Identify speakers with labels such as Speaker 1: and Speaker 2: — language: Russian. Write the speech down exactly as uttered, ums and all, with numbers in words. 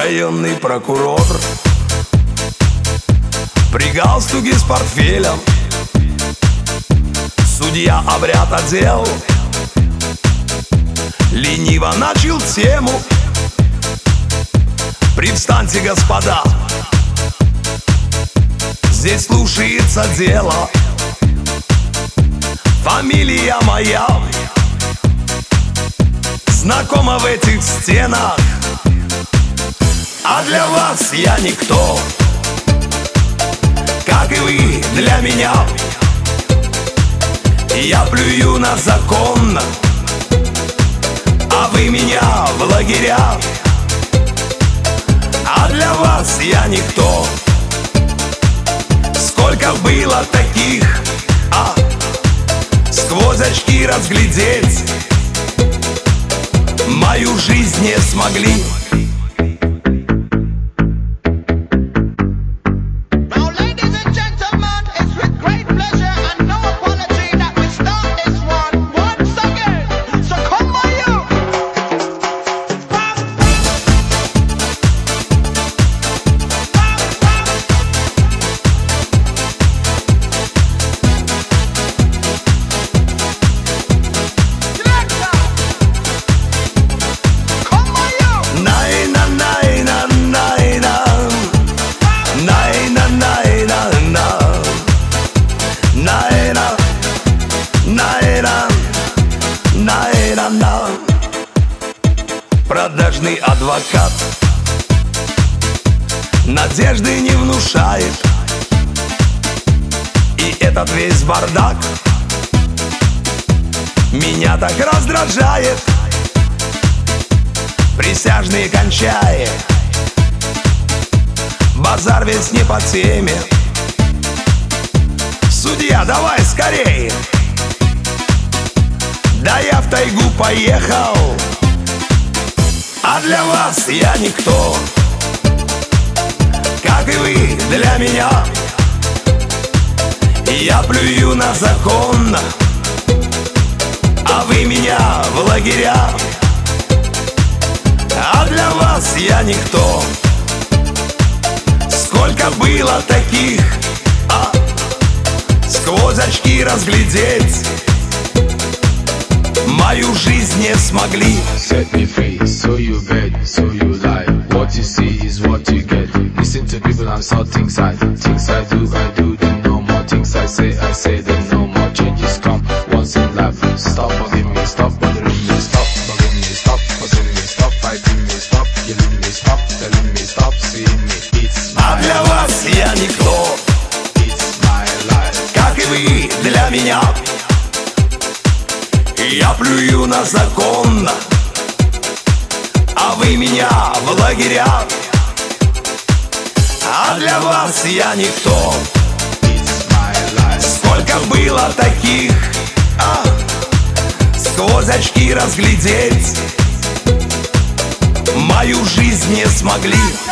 Speaker 1: районный прокурор при галстуке с портфелем. Судья обряд одел, лениво начал тему. Привстаньте, господа, здесь слушается дело. Фамилия моя знакома в этих стенах, а для вас я никто, как и вы для меня. Я плюю на закон, а вы меня в лагеря. А для вас я никто. Сколько было таких, а сквозь очки разглядеть мою жизнь не смогли. Продажный адвокат надежды не внушает, и этот весь бардак меня так раздражает. Присяжные кончая, базар весь не по теме. Судья, давай скорее, да я в тайгу поехал. А для вас я никто, как и вы для меня. Я плюю на закон, а вы меня в лагеря. А для вас я никто. Сколько было таких, а сквозь очки разглядеть мою жизнь не смогли.
Speaker 2: Set me free, so you beg, so you lie. What you see is what you get. Listen to people and saw things I Things I do, I do, then no more. Things I say, I say, then no more. Changes come once in life. Stop bugging me, stop bothering me. Stop bugging me, stop bothering me. Stop fighting me, stop killing me. Stop telling me, stop seeing me. It's my
Speaker 1: А для вас я никто,
Speaker 2: It's my life.
Speaker 1: как и вы для меня. Я плюю на закон, а вы меня в лагеря. А для вас я никто.
Speaker 2: It's my life.
Speaker 1: Сколько было таких, а сквозь очки разглядеть мою жизнь не смогли.